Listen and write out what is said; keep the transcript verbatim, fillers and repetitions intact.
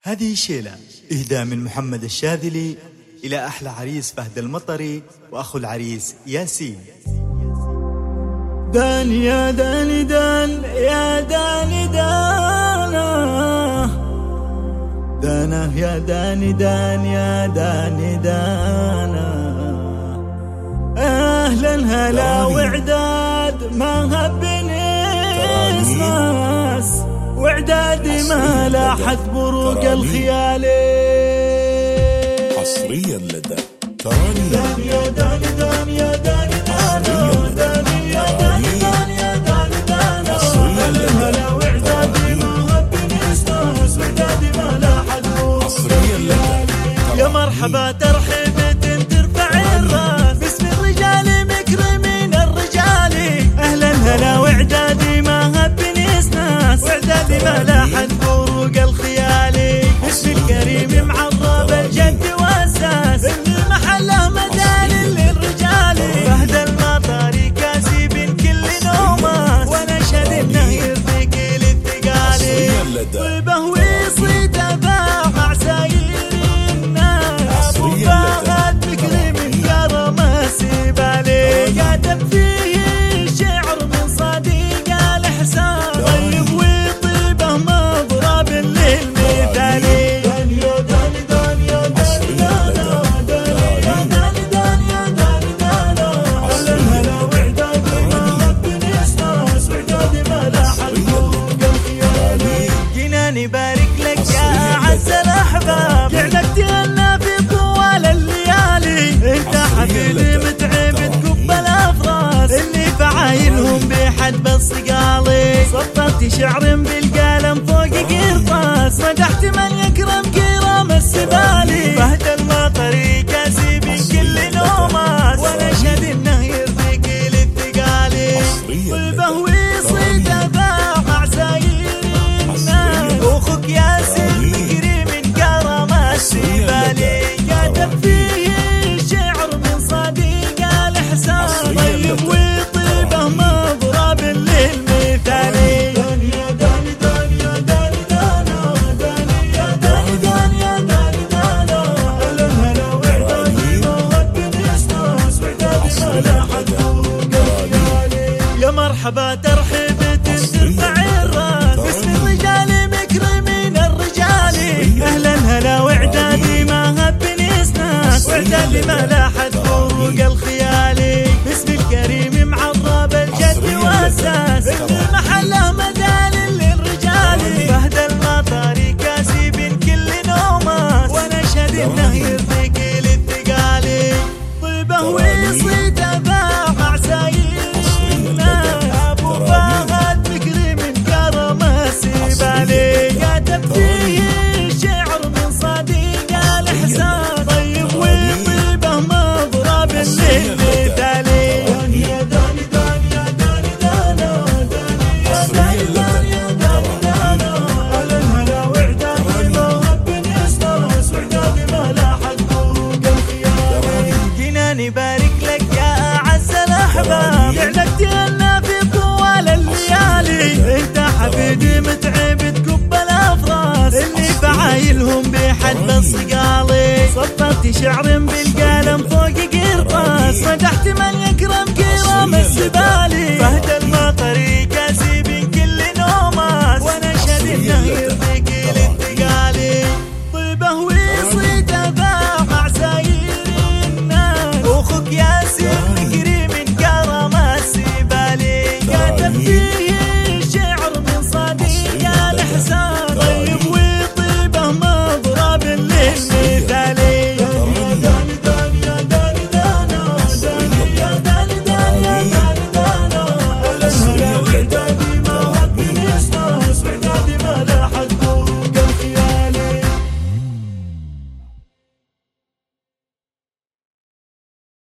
هذه شيلة إهداء من محمد الشاذلي إلى أحلى عريس فهد المطري وأخو العريس ياسين. دان يا دان دان يا دان دانا دانا يا دان دان يا دان دانا أهلا هلا وعداد ما هبني اسماس وعدادي ما لاحت بروق الخيالي حصريا لدى تراني. دان يا دان دان يا دان دانا داني يا دان دان يا دان دانا أهلا هلا وعدادي ما هبني اسماس وعدادي ما لاحت بروق الخيالي. يا مرحبا ترحيبة ترفع الراس باسم الرجال مكرمين الرجال. أهلا هلا وعدادي ما هبني اسناس وعدادي ما لاحت بروق الخيالي. اسم الكريم معرب الجد واساس اللي محله مدال للرجال. فهد المطري كاسي بين كل نوماس ونشهد انه يرضيك للثقالي. طيبه ويصيد باع مع ساير الناس ابو فهد مكرم كرم السبالي. كاتب فيه شعر من صديق الاحسان طيب وطيبه مضرب للمثالي. دان يا دان دان يا دان دانا دان يا دان دان يا دان دانا أهلا هلا وعدادي ما هبني اسناس وعدادي ما لاحت بروق الخيالي. جينا نبارك لك يا أعز الأحباب لعنك لنا في طوال الليالي. انت حبيبي متعب تكب الأفراس اللي فعايلهم بحد بالصقالي. سطرت شعر بالقلم فوق قرطاس مدحت من يكرم كرام السبالي. فهد المطري كاسي بين كل نوماس ونشهد انه يرضيك للثقالي. طيبه ويصيد باع مع ساير الناس واخوك ياسين مكري من كرم السبالي. كاتب فيه شعر من صديق الاحسان طيب وطيبه مضرب للمثالي. دان يا دان دان يا دان دانا دان يا دان دان يا دان دانا أهلا هلا وعدادي ما هبني اسناس وعدادي ما لاحت بروق الخيالي. يا مرحبا ترحيبة ترفع الراس باسم الرجال مكرمين الرجال. أهلا هلا وعدادي ما هبني اسناس وعدادي ما لاحت بروق الخيالي. باسم الكريم معرب الجد واساس اللي محله مدال للرجال. فهد المطري كاسي بين كل نوماس ونشهد انه يرضيك للثقالي. طيبه ويصيد باع مع ساير الناس ابو فهد مكري من كرم السبالي. كاتب فيه شعر من صديق الاحسان طيب وطيبه مضرب للمثالي. دان يا دان دان يا دان دانا دان يا دان دان يا دان دانا أهلا هلا وعدادي ما هبني اسناس وعدادي ما لاحت بروق الخيالي. جينا نبارك لك يا أعز الأحباب لعنك لنا في طوال الليالي. انت حبيبي متعب تكب الأفراس اللي فعايلهم بحد بالصقالي. سطرت شعر بالقلم فوق قرطاس مدحت من يكرم كرام السبالي. فهد المطري